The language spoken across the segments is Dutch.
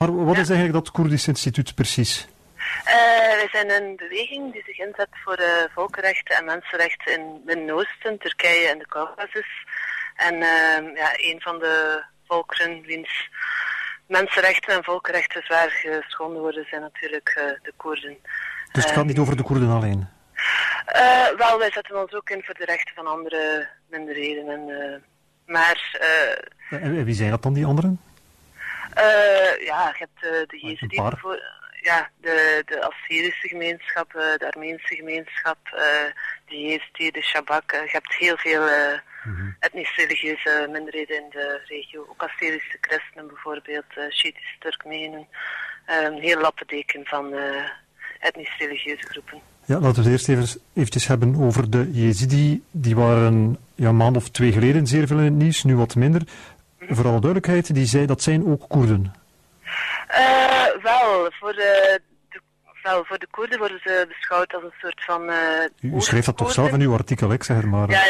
Maar wat is eigenlijk dat Koerdisch instituut precies? Wij zijn een beweging die zich inzet voor volkenrechten en mensenrechten in het Midden-Oosten, Turkije en de Caucasus. En een van de volkeren wiens mensenrechten en volkenrechten zwaar geschonden worden zijn natuurlijk de Koerden. Dus het gaat niet over de Koerden alleen? Wel, wij zetten ons ook in voor de rechten van andere minderheden. En wie zijn dat dan, die anderen? Je hebt de Jezidi bijvoorbeeld. Ja, de Assyrische gemeenschap, de Armeense gemeenschap, de Jezidi, de Shabak. Je hebt heel veel etnisch-religieuze minderheden in de regio. Ook Assyrische christenen bijvoorbeeld, Shiïtische Turkmenen. Een heel lappendeken van etnisch-religieuze groepen. Ja, laten we het eerst eventjes hebben over de Jezidi. Die waren een maand of 2 geleden zeer veel in het nieuws, nu wat minder. Voor alle duidelijkheid, dat zijn ook Koerden. Voor de Koerden worden ze beschouwd als een soort van... U schreef dat toch zelf in uw artikel, ik zeg het maar. Ja.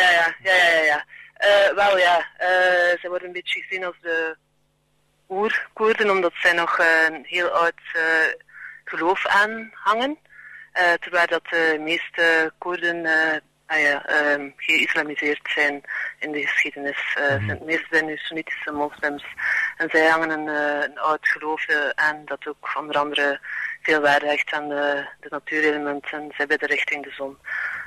Ze worden een beetje gezien als de oer-Koerden, omdat zij nog een heel oud geloof aanhangen. Terwijl dat de meeste Koerden geïslamiseerd zijn in de geschiedenis. De meeste zijn nu Soenitische moslims. En zij hangen een oud geloof aan dat ook onder andere veel waarde hecht aan de natuurelementen. Zij bidden richting de zon.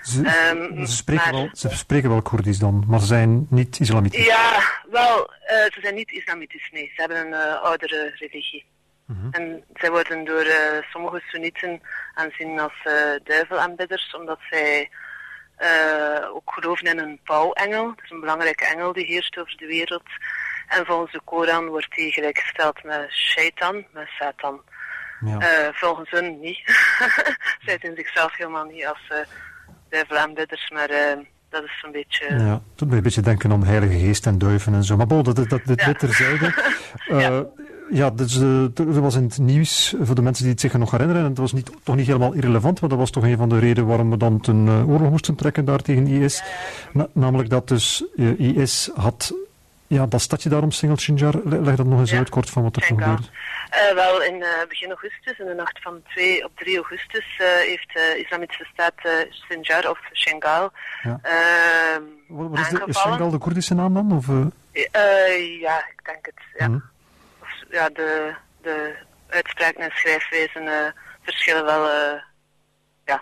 Ze spreken wel Koerdisch dan, maar ze zijn niet islamitisch. Ja, wel, ze zijn niet islamitisch, nee. Ze hebben een oudere religie. En zij worden door sommige Soenieten aanzien als duivelaanbidders, omdat zij ook geloven in een pauwengel. Dat is een belangrijke engel die heerst over de wereld. En volgens de Koran wordt die gelijkgesteld met Shaitan, met Satan. Ja. Volgens hun niet. Zij zien zichzelf helemaal niet als duivelaanbidders, maar dat is zo'n beetje... Ja, het doet me een beetje denken aan Heilige Geest en duiven en zo. Maar bon, dit terzijde. Er was in het nieuws, voor de mensen die het zich nog herinneren, en het was toch niet helemaal irrelevant, maar dat was toch een van de redenen waarom we dan ten oorlog moesten trekken daar tegen IS. Namelijk dat dus IS had... Ja, dat stadje daar omsingeld, Sinjar, leg dat nog eens uit kort van wat er gebeurde. Wel, in begin augustus, in de nacht van 2 op 3 augustus, heeft de Islamitische Staat Sinjar of Shingal aangevallen. Is Shingal de Koerdische naam dan? Of, ja, ik denk het, ja. De uitspraken en schrijfwijzen verschillen wel, ja.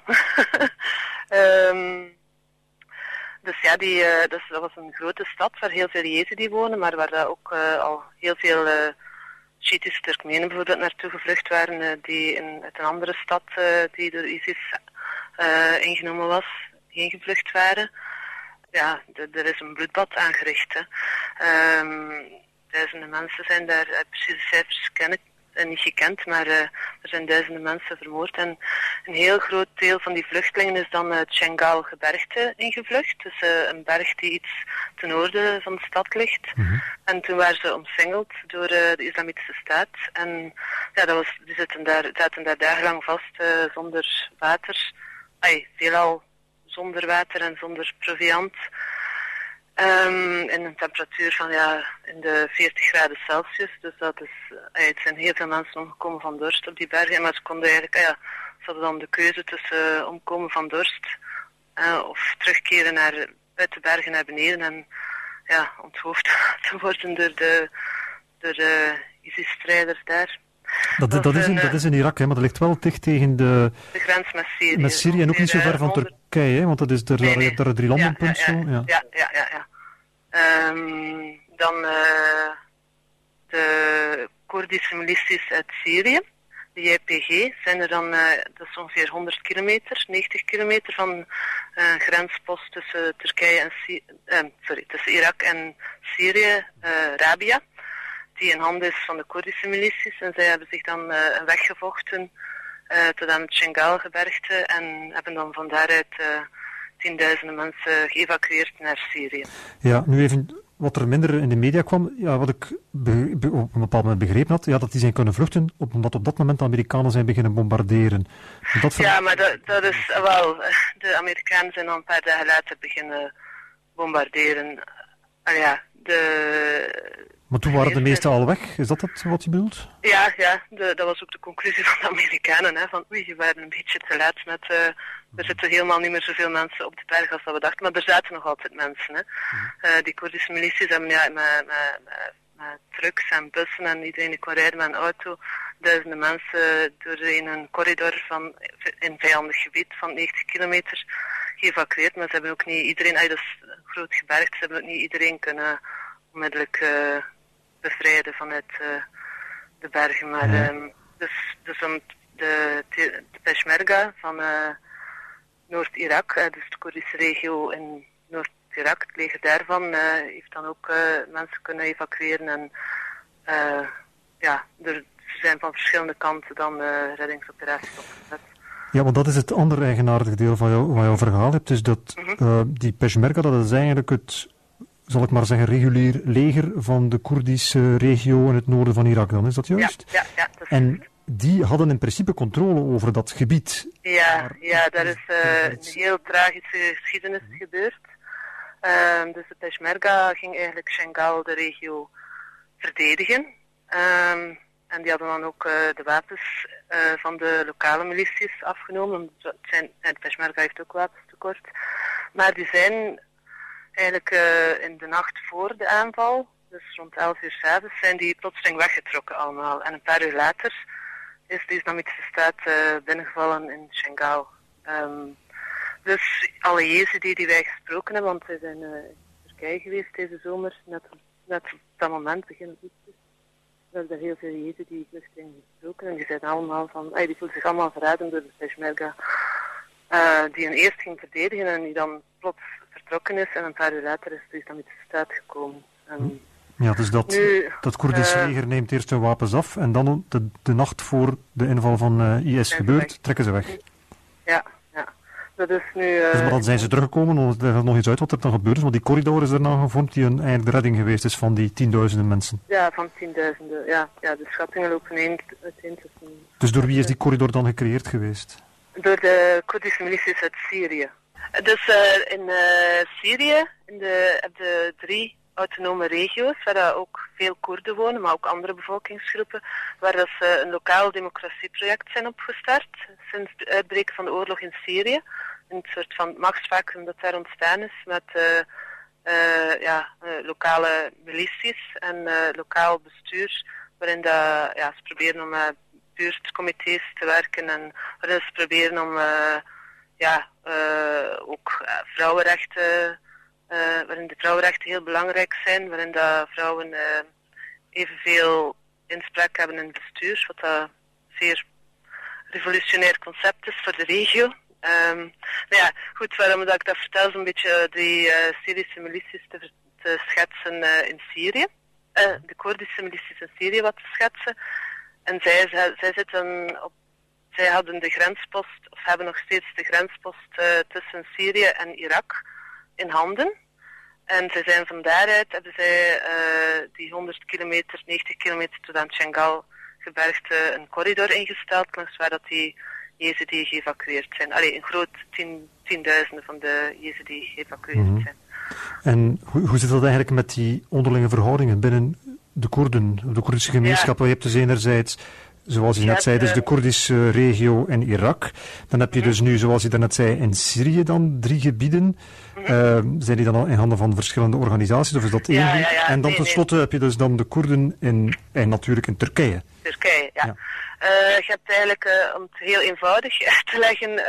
Dus ja, dat was een grote stad waar heel veel Jezidi wonen, maar waar ook al heel veel Shiïtische Turkmenen bijvoorbeeld naartoe gevlucht waren, die uit een andere stad die door ISIS ingenomen was, heen gevlucht waren. Ja, er is een bloedbad aangericht. Duizenden mensen zijn daar, precieze cijfers ken ik niet gekend, maar er zijn duizenden mensen vermoord. En een heel groot deel van die vluchtelingen is dan het Shingal-gebergte ingevlucht. Dus een berg die iets ten noorden van de stad ligt. En toen waren ze omsingeld door de Islamitische Staat. En ja, die zaten daar dagenlang vast zonder water. Veelal zonder water en zonder proviant. In een temperatuur van in de 40 graden Celsius. Dus dat is, het zijn heel veel mensen omgekomen van dorst op die bergen. Maar ze konden eigenlijk, ze hadden dan de keuze tussen omkomen van dorst of terugkeren uit de bergen naar beneden en onthoofd te worden door de ISIS-strijders daar. Dat is in Irak, hè, maar dat ligt wel dicht tegen de grens met Syrië. Met Syrië en ook niet zo ver van Turkije, hè, want dat is daar het drielandenpunt zo. Ja. Dan de Koerdische milities uit Syrië, de JPG, zijn er dan, dat is ongeveer 100 kilometer, 90 kilometer van een grenspost tussen tussen Irak en Syrië, Rabia, die in handen is van de Koerdische milities. En zij hebben zich dan een weg gevochten tot aan het Shingal-gebergte en hebben dan van daaruit 10.000 mensen geëvacueerd naar Syrië. Ja, nu even wat er minder in de media kwam, wat ik op een bepaald moment begrepen had, dat die zijn kunnen vluchten, omdat op dat moment de Amerikanen zijn beginnen bombarderen. Ja, maar dat is wel, de Amerikanen zijn al een paar dagen later beginnen bombarderen. Maar toen waren de meesten al weg, is dat het wat je bedoelt? Ja, dat was ook de conclusie van de Amerikanen. Hè, van oei, je waren een beetje te laat met... er zitten helemaal niet meer zoveel mensen op de berg als dat we dachten, maar er zaten nog altijd mensen. Hè. Die Koerdische milities hebben met trucks en bussen en iedereen die kon rijden met een auto, duizenden mensen door een corridor in vijandig gebied van 90 kilometer geëvacueerd. Maar ze hebben ook niet iedereen, dat is groot gebergte, ze hebben ook niet iedereen kunnen onmiddellijk bevrijden vanuit de bergen. Maar dus om de Peshmerga van Noord-Irak, dus de Koerdische regio in Noord-Irak, het leger daarvan, heeft dan ook mensen kunnen evacueren. En er zijn van verschillende kanten dan reddingsoperaties opgezet. Ja, want dat is het andere eigenaardige deel van jouw verhaal. Hebt dus dat die Peshmerga, dat is eigenlijk het, zal ik maar zeggen, regulier leger van de Koerdische regio in het noorden van Irak dan, is dat juist? Ja, dat is en die hadden in principe controle over dat gebied. Ja, daar is een heel tragische geschiedenis gebeurd. Dus de Peshmerga ging eigenlijk Shengal, de regio, verdedigen. En die hadden dan ook de wapens van de lokale milities afgenomen. De Peshmerga heeft ook wapenstekort. Maar die zijn eigenlijk in de nacht voor de aanval, dus rond 11 uur 's avonds, zijn die plotseling weggetrokken allemaal. En een paar uur later is de islamitische staat binnengevallen in Shengal. Dus alle Jezidi die wij gesproken hebben, want wij zijn in Turkije geweest deze zomer, net op dat moment, begin augustus. We hebben daar heel veel Jezidi-vluchtelingen gesproken en die zijn allemaal die voelden zich allemaal verraden door de Peshmerga, die hen eerst ging verdedigen en die dan plots vertrokken is en een paar uur later is de islamitische staat gekomen. Ja, dus dat Koerdische leger neemt eerst hun wapens af en dan de nacht voor de inval van IS gebeurt, trekken ze weg. Ja. Dat is nu... Dus maar dan zijn ze teruggekomen, er gaat nog iets uit wat er dan gebeurd is, want die corridor is daarna gevormd die eigenlijk de redding geweest is van die tienduizenden mensen. Ja, van tienduizenden, ja. De schattingen lopen uiteen. Dus door wie is die corridor dan gecreëerd geweest? Door de Koerdische milities uit Syrië. Dus in Syrië heb je 3 autonome regio's, waar daar ook veel Koerden wonen, maar ook andere bevolkingsgroepen, waar dat ze een lokaal democratieproject zijn opgestart sinds de uitbraak van de oorlog in Syrië. Een soort van machtsvacuum dat daar ontstaan is met lokale milities en lokaal bestuur, waarin ze proberen om buurtcomité's te werken en waarin ze proberen om ook vrouwenrechten, waarin de vrouwenrechten heel belangrijk zijn, waarin dat vrouwen evenveel inspraak hebben in het bestuur, wat dat zeer revolutionair concept is voor de regio. Goed, waarom dat ik dat vertel is een beetje die Syrische milities te schetsen in Syrië. De Koerdische milities in Syrië wat te schetsen. En zij hadden de grenspost, of hebben nog steeds de grenspost tussen Syrië en Irak in handen. En zij zijn van daaruit, hebben zij die 100 kilometer, 90 kilometer tot aan Shengal gebergte een corridor ingesteld, langs waar dat die Jezidi geëvacueerd zijn. Een groot tienduizenden van de Jezidi geëvacueerd zijn. En hoe zit dat eigenlijk met die onderlinge verhoudingen binnen de Koerden, de Koerdische gemeenschap? Je hebt dus enerzijds, zoals je net zei, dus de Koerdische regio in Irak. Dan heb je dus nu, zoals je daarnet zei, in Syrië dan 3 gebieden. Zijn die dan al in handen van verschillende organisaties, of is dat één? En dan tenslotte heb je dus dan de Koerden en natuurlijk in Turkije. Turkije, ja. Je hebt eigenlijk, om het heel eenvoudig uit te leggen,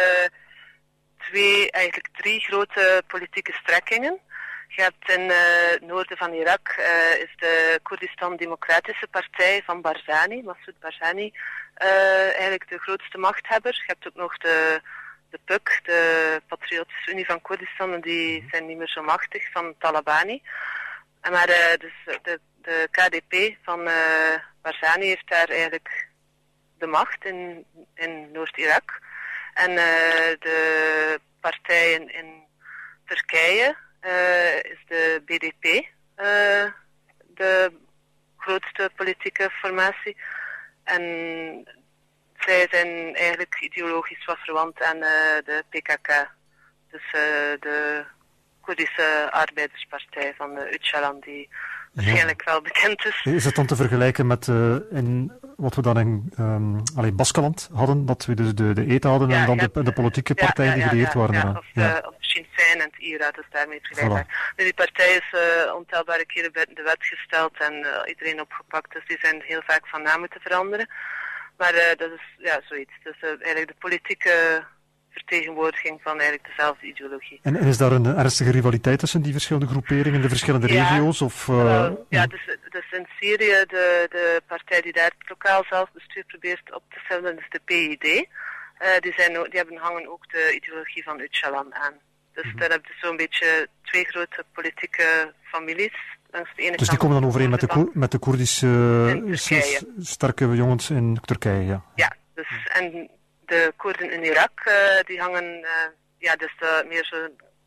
3 grote politieke strekkingen. Je hebt in het noorden van Irak is de Koerdistan Democratische Partij van Barzani, Massoud Barzani, eigenlijk de grootste machthebber. Je hebt ook nog de PUK, de Patriotische Unie van Koerdistan, en die zijn niet meer zo machtig, van Talabani. Maar dus de KDP van Barzani heeft daar eigenlijk de macht in Noord-Irak. En de partij in Turkije is de BDP, de grootste politieke formatie. En zij zijn eigenlijk ideologisch wat verwant aan de PKK, dus de Koerdische Arbeiderspartij van Öcalan, die waarschijnlijk wel bekend is. Is het dan te vergelijken met wat we dan in Baskeland hadden, dat we dus de ETA hadden en dan de politieke partijen die gelieerd waren? Of Sinn Féin en het IRA, dus daarmee vergelijkbaar. Voilà. Die partij is ontelbare keren buiten de wet gesteld en iedereen opgepakt, dus die zijn heel vaak van naam moeten veranderen. Maar dat is zoiets. Dus eigenlijk de politieke vertegenwoordiging van eigenlijk dezelfde ideologie. En is daar een ernstige rivaliteit tussen die verschillende groeperingen, de verschillende regio's? Of, dus in Syrië, de partij die daar het lokaal zelfbestuur probeert op te stellen, is de PID. Die hangen ook de ideologie van Öcalan aan. Dus daar heb je zo'n beetje twee grote politieke families. Dus die komen dan overeen met de Koerdische sterke jongens in Turkije, ja? Ja, dus en de Koerden in Irak, die hangen, dus meer zo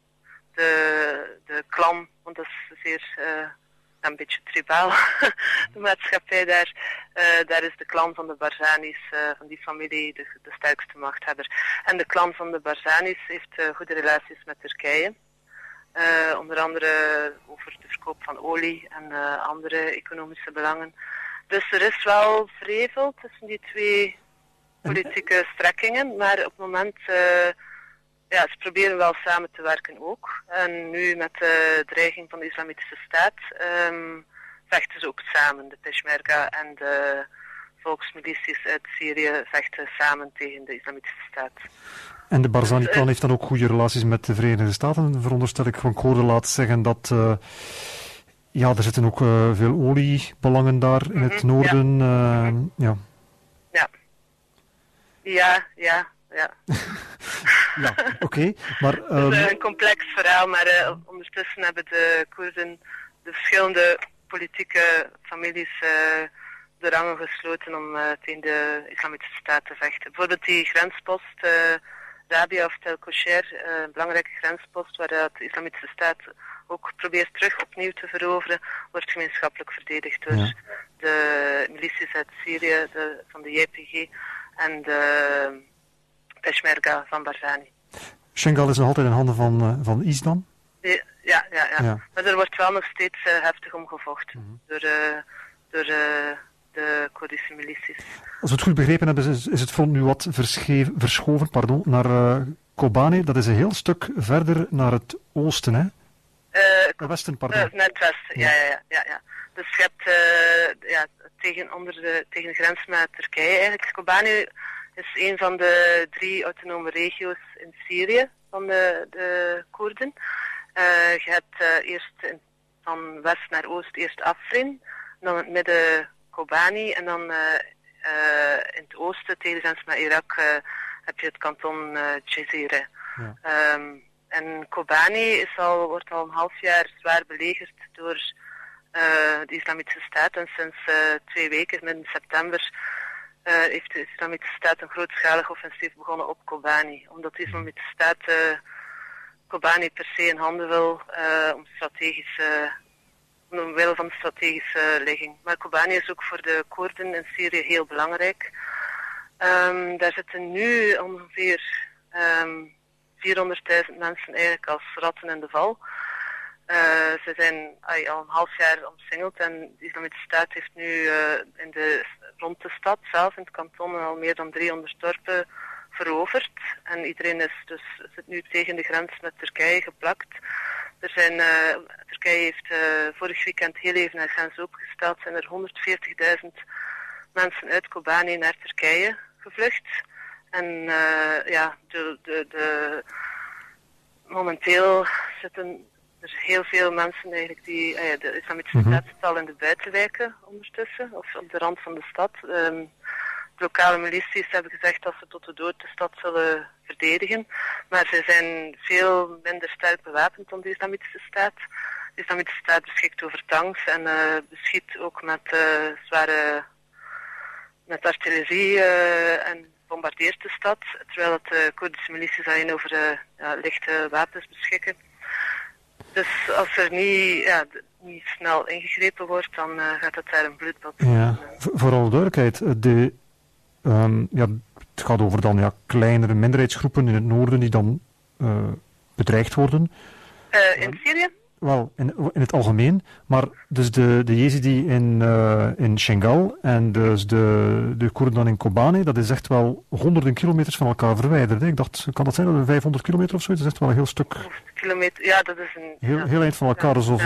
de clan, want dat is zeer een beetje tribaal, de maatschappij daar. Daar is de clan van de Barzanis, van die familie, de sterkste machthebber. En de clan van de Barzanis heeft goede relaties met Turkije. Onder andere over de verkoop van olie en andere economische belangen. Dus er is wel vrevel tussen die twee politieke strekkingen, maar op het moment, ze proberen wel samen te werken ook. En nu met de dreiging van de Islamitische Staat vechten ze ook samen. De Peshmerga en de volksmilities uit Syrië vechten samen tegen de Islamitische Staat. En de Barzani-clan heeft dan ook goede relaties met de Verenigde Staten, veronderstel ik. Ik hoorde laatst zeggen dat er zitten ook veel oliebelangen daar in het noorden. Ja. Ja, oké. Maar het is een complex verhaal, maar ondertussen hebben de Koerden de verschillende politieke families de rangen gesloten om tegen de Islamitische Staat te vechten. Bijvoorbeeld die grenspost Rabia of Tel Kosher, een belangrijke grenspost waar de Islamitische Staat ook probeert terug opnieuw te veroveren, wordt gemeenschappelijk verdedigd door de milities uit Syrië, van de YPG en de Peshmerga van Barzani. Shengal is nog altijd in handen van IS dan? Ja. Maar er wordt wel nog steeds heftig om gevochten door de Koerdische milities. Als we het goed begrepen hebben, is het front nu wat verschoven naar Kobane. Dat is een heel stuk verder naar het oosten, hè? Westen, pardon. Naar het westen, ja. Dus je hebt tegen de grens met Turkije eigenlijk. Kobane is een van de 3 autonome regio's in Syrië van de Koerden. Je hebt eerst van west naar oost eerst Afrin, dan in het midden Kobani en dan in het oosten tegen de grens met Irak heb je het kanton Jezire. Ja. En Kobani wordt al een half jaar zwaar belegerd door de Islamitische Staat en sinds 2 weken, midden september, heeft de Islamitische Staat een grootschalig offensief begonnen op Kobani. Omdat de Islamitische Staat Kobani per se in handen wil omwille van de strategische ligging. Maar Kobani is ook voor de Koerden in Syrië heel belangrijk. Daar zitten nu ongeveer 400.000 mensen eigenlijk als ratten in de val. Ze zijn al een half jaar omsingeld en de Islamitische Staat heeft nu rond de stad zelf in het kanton al meer dan 300 dorpen veroverd. En iedereen zit nu tegen de grens met Turkije geplakt. Turkije heeft vorig weekend heel even haar grens opengesteld. Zijn er 140.000 mensen uit Kobani naar Turkije gevlucht. En momenteel zitten er heel veel mensen eigenlijk de Islamitische Staat zit al in de buitenwijken ondertussen, of op de rand van de stad. De lokale milities hebben gezegd dat ze tot de dood de stad zullen verdedigen, maar ze zijn veel minder sterk bewapend dan de Islamitische Staat. De Islamitische Staat beschikt over tanks en beschiet ook met artillerie en bombardeert de stad, terwijl de Koerdische milities alleen over lichte wapens beschikken. Dus als er niet snel ingegrepen wordt, dan gaat het daar een bloedbad. Ja, voor alle duidelijkheid, het gaat over dan kleinere minderheidsgroepen in het noorden die dan bedreigd worden. In Syrië? wel, in het algemeen, maar dus de Jezidi in Shingal en dus de Koerden dan in Kobane, dat is echt wel honderden kilometers van elkaar verwijderd. Hè? Ik dacht, kan dat zijn, dat we 500 kilometer of zo? Dat is echt wel een heel stuk. Kilometer, ja, dat is een... Heel eind van elkaar, alsof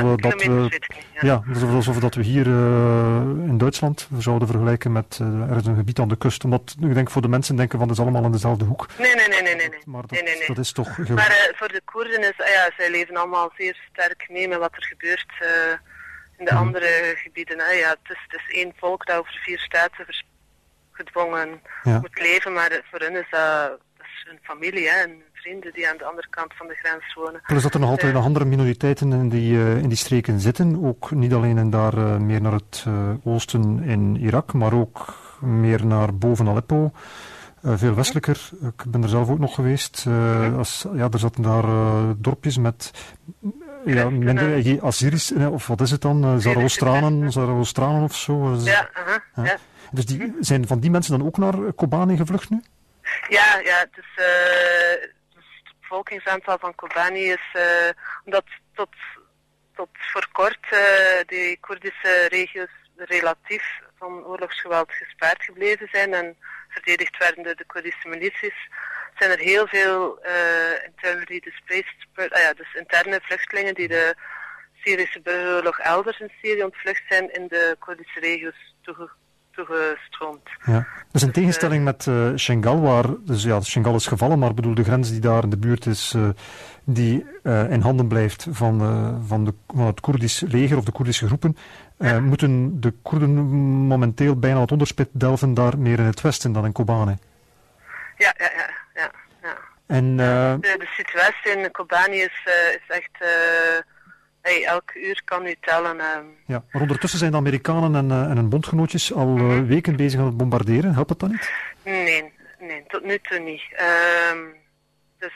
dat we hier in Duitsland zouden vergelijken met ergens een gebied aan de kust. Omdat, ik denk, voor de mensen denken van, dat is allemaal in dezelfde hoek. Nee. Maar dat is toch... Maar voor de Koerden is, zij leven allemaal zeer sterk mee met wat er gebeurt in de andere gebieden. Het is één volk dat over 4 staten gedwongen moet leven, maar voor hen is dat is hun familie en vrienden die aan de andere kant van de grens wonen. Plus dat er nog altijd nog andere minoriteiten in die streken zitten, ook niet alleen daar meer naar het oosten in Irak, maar ook meer naar boven Aleppo. Veel westelijker. Ik ben er zelf ook nog geweest. Er zaten daar dorpjes met minder Assyrisch, of wat is het dan? Zaraostranen of zo. Dus zijn van die mensen dan ook naar Kobane gevlucht nu? Ja, dus het bevolkingsaantal van Kobane is, omdat tot voor kort de Koerdische regio's relatief van oorlogsgeweld gespaard gebleven zijn en verdedigd werden door de Koerdische milities, zijn er heel veel internally displaced, dus interne vluchtelingen die de Syrische burgeroorlog elders in Syrië ontvlucht zijn in de Koerdische regio's toegestroomd. Ja. Dus in tegenstelling met Shingal, waar Shingal is gevallen, maar bedoel de grens die daar in de buurt is, die in handen blijft van het Koerdisch leger of de Koerdische groepen, moeten de Koerden momenteel bijna het onderspit delven daar meer in het westen dan in Kobane. Ja. En, de situatie in Kobane is echt... elk uur kan u tellen. Ja, maar ondertussen zijn de Amerikanen en hun bondgenootjes al weken bezig aan het bombarderen. Helpt het dan niet? Nee, tot nu toe niet. Dus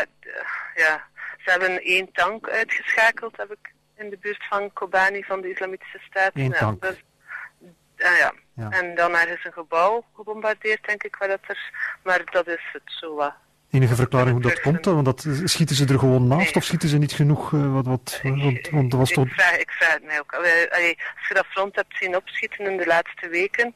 ze hebben 1 tank uitgeschakeld, heb ik in de buurt van Kobane van de Islamitische Staat. 1 tank? Ja. En dan ergens een gebouw gebombardeerd, denk ik, maar dat is het zo wat. Enige verklaring hoe dat komt? Want schieten ze er gewoon naast of schieten ze niet genoeg? Ik vraag het mij ook. Als je dat front hebt zien opschieten in de laatste weken,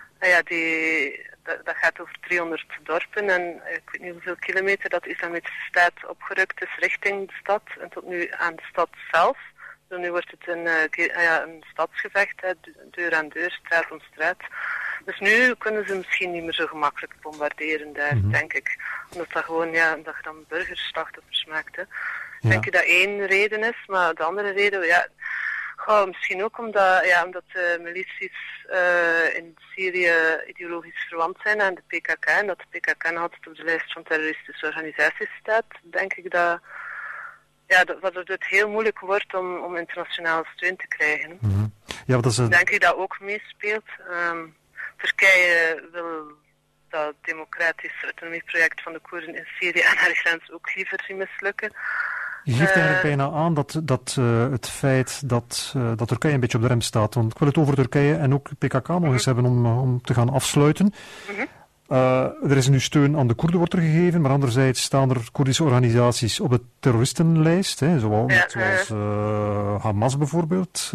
dat gaat over 300 dorpen en ik weet niet hoeveel kilometer dat de Islamitische Staat opgerukt is richting de stad en tot nu aan de stad zelf. Dus nu wordt het een stadsgevecht, deur aan deur, straat om straat. Dus nu kunnen ze misschien niet meer zo gemakkelijk bombarderen daar, denk ik. Omdat dat gewoon, dat je dan burgerslachtoffers maakt. Ik denk dat 1 reden is, maar de andere reden, misschien ook omdat de milities in Syrië ideologisch verwant zijn aan de PKK en dat de PKK nog altijd op de lijst van terroristische organisaties staat, denk ik dat het heel moeilijk wordt om internationale steun te krijgen. Ja, dat is denk ik dat ook meespeelt. Turkije wil dat democratisch autonomieproject van de Koerden in Syrië en haar grens ook liever zien mislukken. Je geeft eigenlijk bijna aan dat het feit dat Turkije een beetje op de rem staat. Want ik wil het over Turkije en ook PKK nog eens hebben om te gaan afsluiten. Er is nu steun aan de Koerden wordt er gegeven, maar anderzijds staan er Koerdische organisaties op de terroristenlijst, zoals Hamas bijvoorbeeld.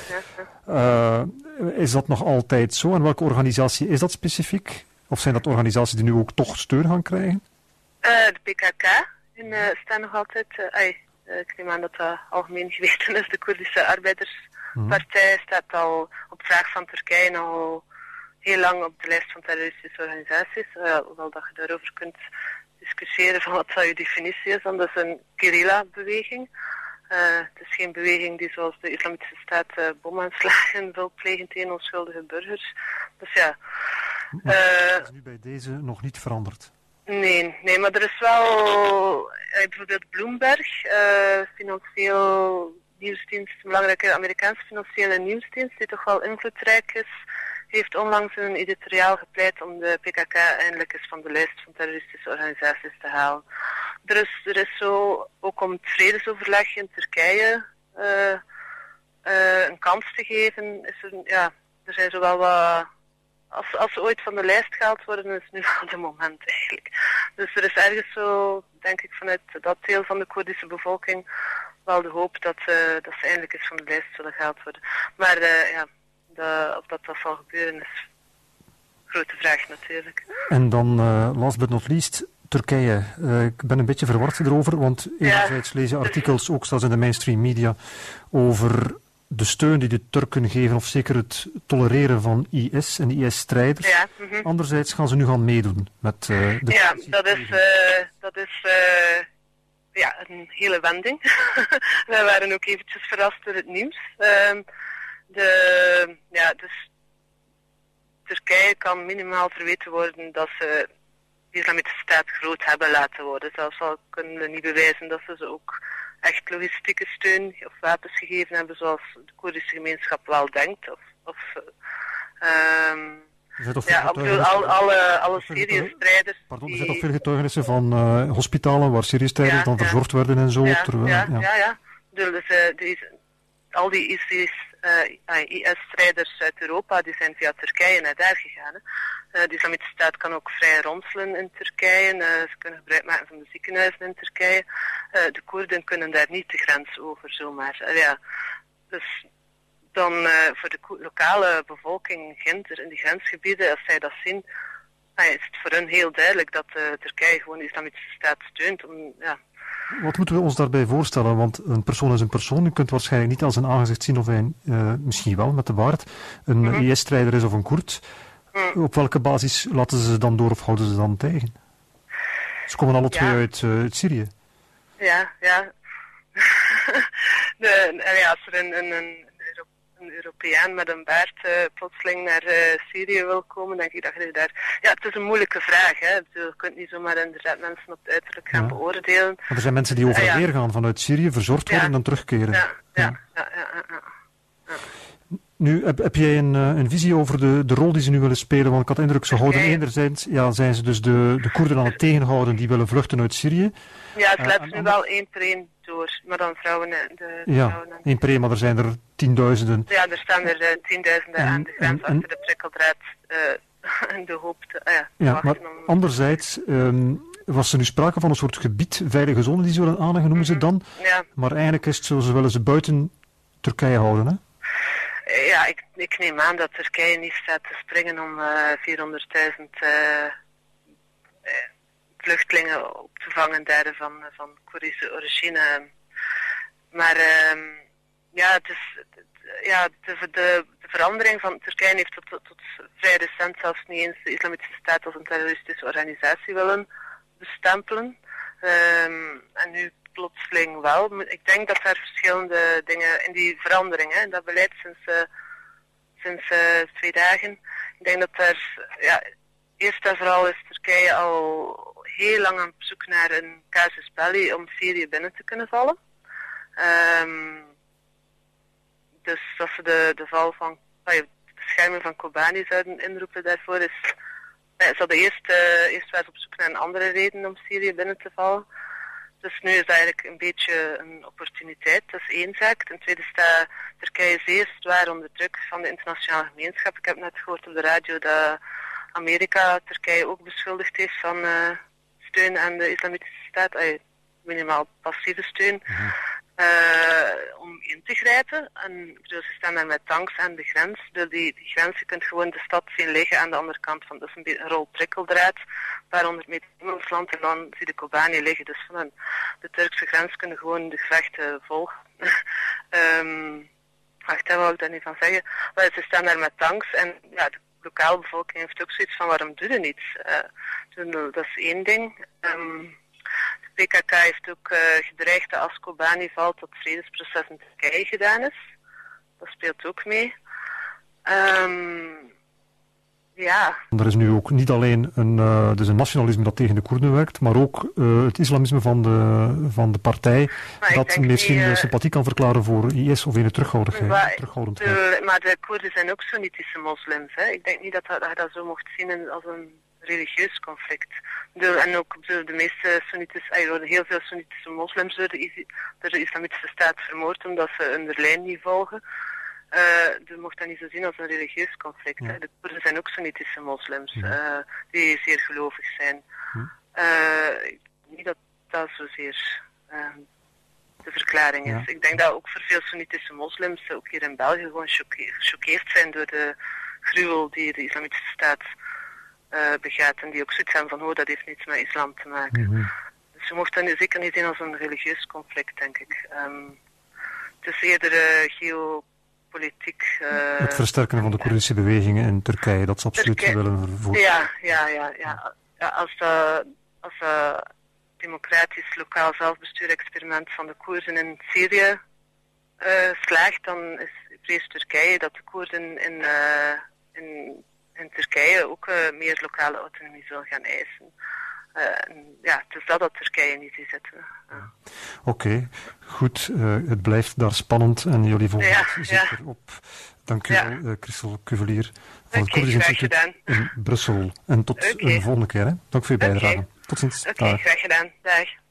Is dat nog altijd zo? En welke organisatie is dat specifiek? Of zijn dat organisaties die nu ook toch steun gaan krijgen? De PKK staan nog altijd... ik neem aan dat dat algemeen geweten is. De Koerdische Arbeiderspartij staat al op vraag van Turkije al heel lang op de lijst van terroristische organisaties. Hoewel dat je daarover kunt discussiëren van wat je definitie is. Want dat is een guerrilla-beweging. Het is geen beweging die zoals de Islamitische Staat bomaanslagen wil plegen tegen onschuldige burgers. Dus ja... dat is nu bij deze nog niet veranderd. Nee, maar er is wel bijvoorbeeld Bloomberg, financieel nieuwsdienst, een belangrijke Amerikaanse financiële nieuwsdienst, die toch wel invloedrijk is, heeft onlangs in een editoriaal gepleit om de PKK eindelijk eens van de lijst van terroristische organisaties te halen. Er is zo, ook om het vredesoverleg in Turkije een kans te geven, er zijn zowel wat... Als ze ooit van de lijst gehaald worden, is het nu wel het moment eigenlijk. Dus er is ergens zo, denk ik, vanuit dat deel van de Koerdische bevolking wel de hoop dat ze eindelijk eens van de lijst zullen gehaald worden. Maar of dat zal gebeuren is een grote vraag natuurlijk. En dan, last but not least, Turkije. Ik ben een beetje verward erover, want enerzijds lees je artikels, ook zelfs in de mainstream media, over de steun die de Turken geven, of zeker het tolereren van IS en IS-strijders. Ja, Anderzijds gaan ze nu gaan meedoen met de... Ja, dat is een hele wending. Wij waren ook eventjes verrast door het nieuws. Dus Turkije kan minimaal verweten worden dat ze de Islamitische Staat groot hebben laten worden. Zelfs al kunnen we niet bewijzen dat ze ook echt logistieke steun of wapens gegeven hebben zoals de Koerdische gemeenschap wel denkt. Alle Syrië-strijders... Pardon, er zijn nog veel getuigenissen van hospitalen waar Syrië-strijders dan verzorgd werden en zo. Al die IS-strijders uit Europa, die zijn via Turkije naar daar gegaan. De Islamitische Staat kan ook vrij ronselen in Turkije. Ze kunnen gebruik maken van de ziekenhuizen in Turkije. De Koerden kunnen daar niet de grens over, zomaar. Dus dan voor de lokale bevolking Ginter in die grensgebieden, als zij dat zien, is het voor hen heel duidelijk dat Turkije gewoon de Islamitische Staat steunt. Wat moeten we ons daarbij voorstellen? Want een persoon is een persoon. Je kunt waarschijnlijk niet aan zijn aangezicht zien of hij, misschien wel met de baard, een IS-strijder is of een Koerd. Op welke basis laten ze dan door of houden ze dan tegen? Ze komen alle twee uit Syrië. Ja. Als er een Europeaan met een baard plotseling naar Syrië wil komen, denk ik dat je daar... Ja, het is een moeilijke vraag, hè. Je kunt niet zomaar inderdaad mensen op het uiterlijk gaan beoordelen. Maar er zijn mensen die over en weer gaan vanuit Syrië, verzorgd worden en dan terugkeren. Ja. Nu, heb jij een visie over de rol die ze nu willen spelen? Want ik had de indruk, ze houden enerzijds, zijn ze dus de Koerden aan het tegenhouden die willen vluchten uit Syrië. Ja, het laat nu wel 1 per 1 door, maar dan vrouwen. Vrouwen 1 per 1, maar er zijn er tienduizenden. Ja, er staan er tienduizenden aan de grens achter de prikkeldraad in de hoop te maar anderzijds was er nu sprake van een soort gebied, veilige zone die ze willen aanleggen, noemen ze dan. Ja. Maar eigenlijk is het zo, ze willen ze buiten Turkije houden, hè? Ja, ik neem aan dat Turkije niet staat te springen om 400.000 vluchtelingen op te vangen daar van Koerdische origine. Maar de verandering van Turkije heeft tot vrij recent zelfs niet eens de Islamitische Staat als een terroristische organisatie willen bestempelen. En nu plotseling wel. Ik denk dat er verschillende dingen in die verandering, dat beleid sinds 2 dagen. Ik denk dat eerst en vooral is Turkije al heel lang op zoek naar een casus belli om Syrië binnen te kunnen vallen. Dus dat ze de val van de bescherming van Kobani zouden inroepen daarvoor is... Ze hadden eerst wel op zoek naar een andere reden om Syrië binnen te vallen. Dus nu is dat eigenlijk een beetje een opportuniteit, dat is 1 zaak. Ten tweede staat Turkije zeer zwaar onder druk van de internationale gemeenschap. Ik heb net gehoord op de radio dat Amerika Turkije ook beschuldigd heeft van steun aan de Islamitische Staat, minimaal passieve steun, om in te grijpen. En ze staan daar met tanks aan de grens. Die grens, je kunt gewoon de stad zien liggen aan de andere kant van, dat is een rol prikkeldraad, een paar 100 meter in ons land, en dan zie je de Kobani liggen. Dus van de Turkse grens kunnen gewoon de gevechten volgen. Wacht, daar wou ik daar niet van zeggen. Maar ze staan daar met tanks en de lokale bevolking heeft ook zoiets van, waarom doe je niets? Dat is 1 ding. De PKK heeft ook gedreigd dat als Kobani valt dat het vredesproces in Turkije gedaan is. Dat speelt ook mee. Er is nu ook niet alleen een nationalisme dat tegen de Koerden werkt, maar ook het islamisme van de partij dat misschien sympathie kan verklaren voor IS of een terughoudendheid. Maar de Koerden zijn ook Soenitische moslims. Hè. Ik denk niet dat je dat zo mocht zien als een religieus conflict. En ook de meeste heel veel Soenitische moslims door de Islamitische Staat vermoord omdat ze hun lijn niet volgen. Je mocht dat niet zo zien als een religieus conflict. Ja. De Koerden zijn ook Soenitische moslims, die zeer gelovig zijn. Niet dat zozeer de verklaring is. Ik denk dat ook voor veel Soenitische moslims, ook hier in België, gewoon gechoqueerd zijn door de gruwel die de Islamitische Staat begaat. En die ook zoiets hebben van, dat heeft niets met islam te maken. Dus je mocht dat zeker niet zien als een religieus conflict, denk ik. Het is eerder geopolitiek. Het versterken van de Koerdische bewegingen in Turkije, dat ze absoluut willen vervoeren. Ja. Als dat democratisch lokaal zelfbestuur-experiment van de Koerden in Syrië slaagt, dan vreest Turkije dat de Koerden in Turkije ook meer lokale autonomie zal gaan eisen. Het is dat Turkije niet ziet zitten. Oké, goed. Het blijft daar spannend en jullie volgen het zeker op. Dank u wel, Christel Cuvelier van het Koerdisch Instituut in Brussel. En tot een volgende keer. Hè. Dank voor uw bijdrage. Tot ziens. Graag gedaan. Dag.